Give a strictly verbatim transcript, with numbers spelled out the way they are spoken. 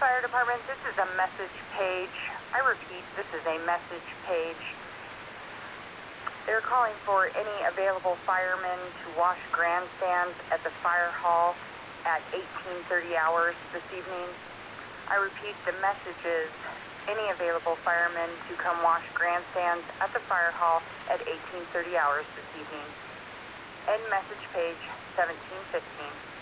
Fire Department, this is a message page. I repeat, this is a message page. They're calling for any available firemen to wash grandstands at the fire hall at eighteen thirty hours this evening. I repeat, the message is any available firemen to come wash grandstands at the fire hall at eighteen thirty hours this evening. End message page seventeen fifteen.